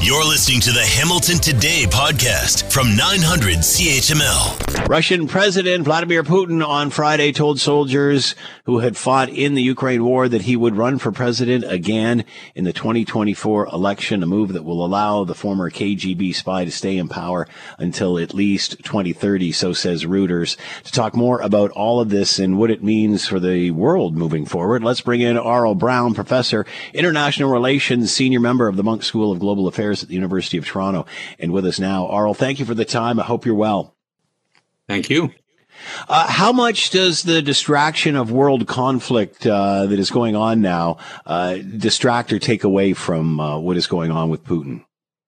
You're listening to the Hamilton Today podcast from 900 CHML. Russian President Vladimir Putin on Friday told soldiers who had fought in the Ukraine war that he would run for president again in the 2024 election, a move that will allow the former KGB spy to stay in power until at least 2030, so says Reuters. To talk more about all of this and what it means for the world moving forward, let's bring in Aurel Braun, professor, international relations, senior member of the Munk School of Global Affairs at the University of Toronto, and with us now. Aurel, thank you for the time. I hope you're well. Thank you. How much does the distraction of world conflict that is going on now distract or take away from what is going on with Putin?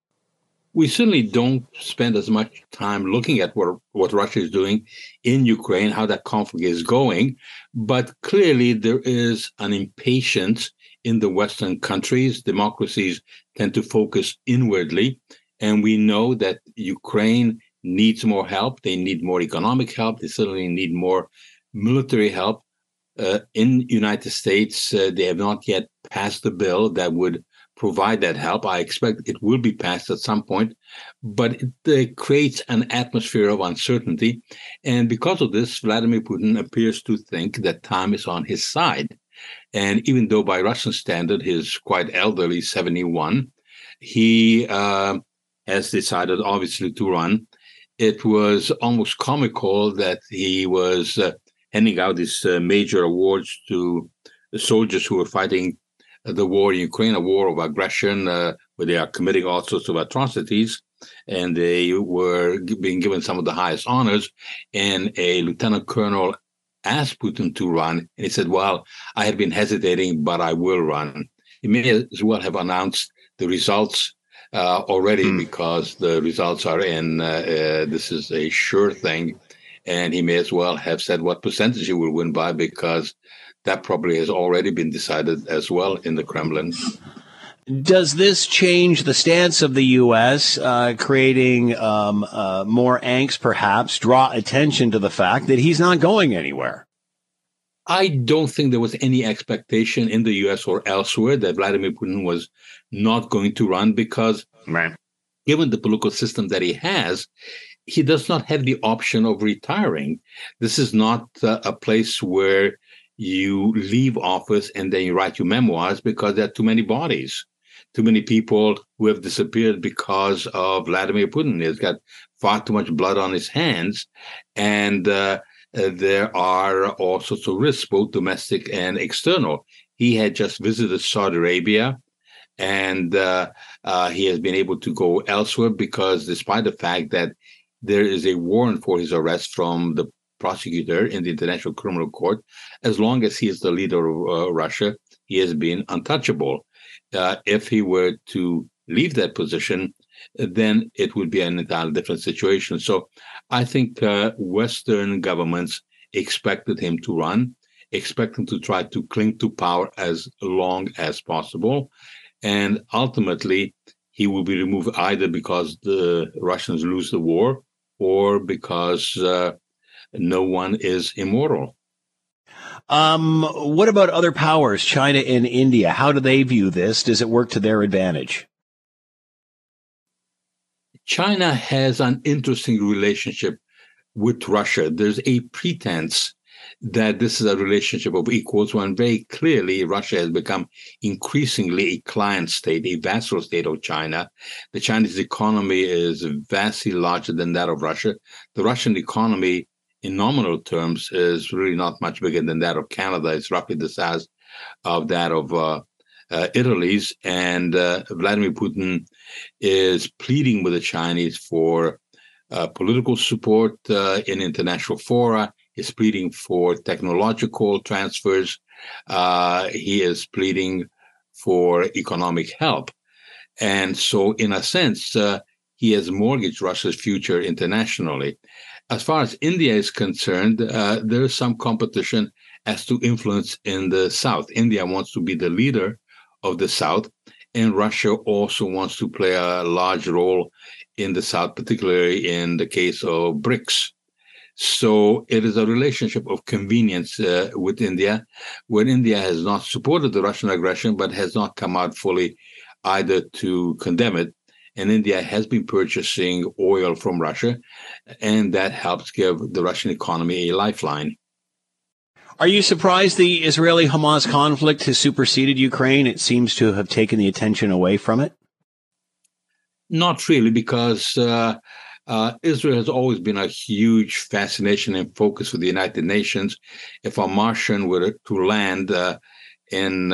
We certainly don't spend as much time looking at what Russia is doing in Ukraine, how that conflict is going. But clearly there is an impatience in the Western countries. Democracies tend to focus inwardly. And we know that Ukraine needs more help. They need more economic help. They certainly need more military help. In the United States, they have not yet passed the bill that would provide that help. I expect it will be passed at some point, but it creates an atmosphere of uncertainty. And because of this, Vladimir Putin appears to think that time is on his side. And even though by Russian standard, he's quite elderly, 71, he has decided, obviously, to run. It was almost comical that he was handing out these major awards to the soldiers who were fighting the war in Ukraine, a war of aggression, where they are committing all sorts of atrocities. And they were being given some of the highest honors. And a lieutenant colonel asked Putin to run. And he said, well, I had been hesitating, but I will run. He may as well have announced the results already because the results are in. This is a sure thing. And he may as well have said what percentage he will win by, because that probably has already been decided as well in the Kremlin. Does this change the stance of the U.S., creating more angst, perhaps, draw attention to the fact that he's not going anywhere? I don't think there was any expectation in the U.S. or elsewhere that Vladimir Putin was not going to run, because given the political system that he has, he does not have the option of retiring. This is not a place where you leave office and then you write your memoirs, because there are too many bodies, too many people who have disappeared because of Vladimir Putin. He's got far too much blood on his hands, and there are all sorts of risks, both domestic and external. He had just visited Saudi Arabia, and he has been able to go elsewhere because, despite the fact that there is a warrant for his arrest from the prosecutor in the International Criminal Court, as long as he is the leader of Russia, he has been untouchable. If he were to leave that position, then it would be an entirely different situation. So I think Western governments expected him to run, expect him to try to cling to power as long as possible. And ultimately, he will be removed either because the Russians lose the war or because no one is immortal. What about other powers, China and India? How do they view this? Does it work to their advantage? China has an interesting relationship with Russia. There's a pretense that this is a relationship of equals, when very clearly Russia has become increasingly a client state, a vassal state of China. The Chinese economy is vastly larger than that of Russia. The Russian economy, in nominal terms, is really not much bigger than that of Canada. It's roughly the size of that of Italy's. And Vladimir Putin is pleading with the Chinese for political support in international fora. He's pleading for technological transfers. He is pleading for economic help. And so, in a sense, he has mortgaged Russia's future internationally. As far as India is concerned, there is some competition as to influence in the South. India wants to be the leader of the South, and Russia also wants to play a large role in the South, particularly in the case of BRICS. So it is a relationship of convenience with India, where India has not supported the Russian aggression, but has not come out fully either to condemn it. and India has been purchasing oil from Russia, and that helps give the Russian economy a lifeline. Are you surprised the Israeli-Hamas conflict has superseded Ukraine? It seems to have taken the attention away from it. Not really, because Israel has always been a huge fascination and focus for the United Nations. If a Martian were to land in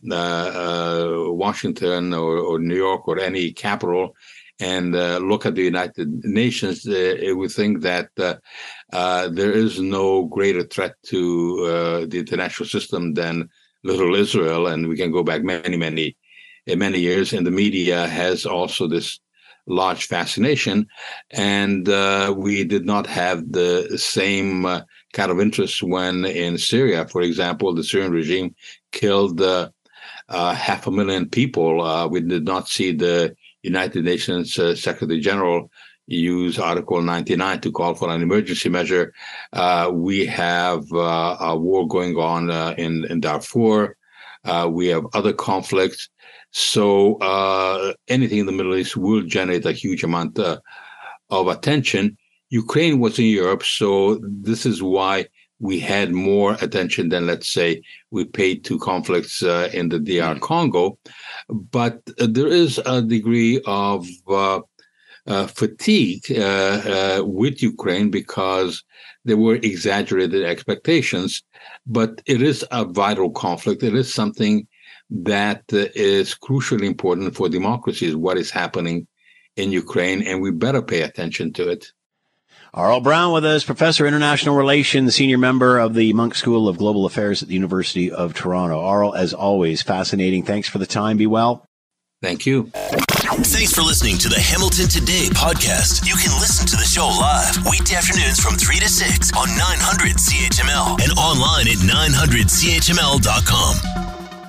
Washington or New York or any capital and look at the United Nations, it would think that there is no greater threat to the international system than little Israel. And we can go back many years. And the media has also this large fascination. And we did not have the same kind of interest when in Syria, for example, the Syrian regime killed 500,000 people. We did not see the United Nations Secretary General use Article 99 to call for an emergency measure. We have a war going on in Darfur. We have other conflicts. So anything in the Middle East will generate a huge amount of attention. Ukraine was in Europe, so this is why we had more attention than, let's say, we paid to conflicts in the DR Congo. But there is a degree of fatigue with Ukraine because there were exaggerated expectations. But it is a vital conflict. It is something that is crucially important for democracies, what is happening in Ukraine, and we better pay attention to it. Aurel Braun with us, Professor of International Relations, Senior Member of the Munk School of Global Affairs at the University of Toronto. Aurel, as always, fascinating. Thanks for the time. Be well. Thank you. Thanks for listening to the Hamilton Today podcast. You can listen to the show live weekday afternoons from 3 to 6 on 900 CHML and online at 900CHML.com.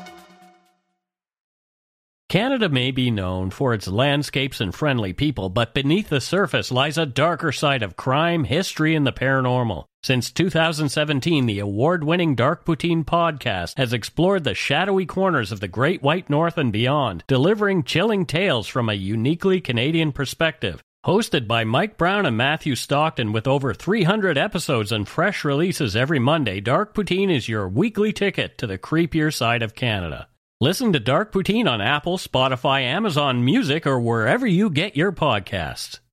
Canada may be known for its landscapes and friendly people, but beneath the surface lies a darker side of crime, history, and the paranormal. Since 2017, the award-winning Dark Poutine podcast has explored the shadowy corners of the Great White North and beyond, delivering chilling tales from a uniquely Canadian perspective. Hosted by Mike Brown and Matthew Stockton with over 300 episodes and fresh releases every Monday, Dark Poutine is your weekly ticket to the creepier side of Canada. Listen to Dark Poutine on Apple, Spotify, Amazon Music, or wherever you get your podcasts.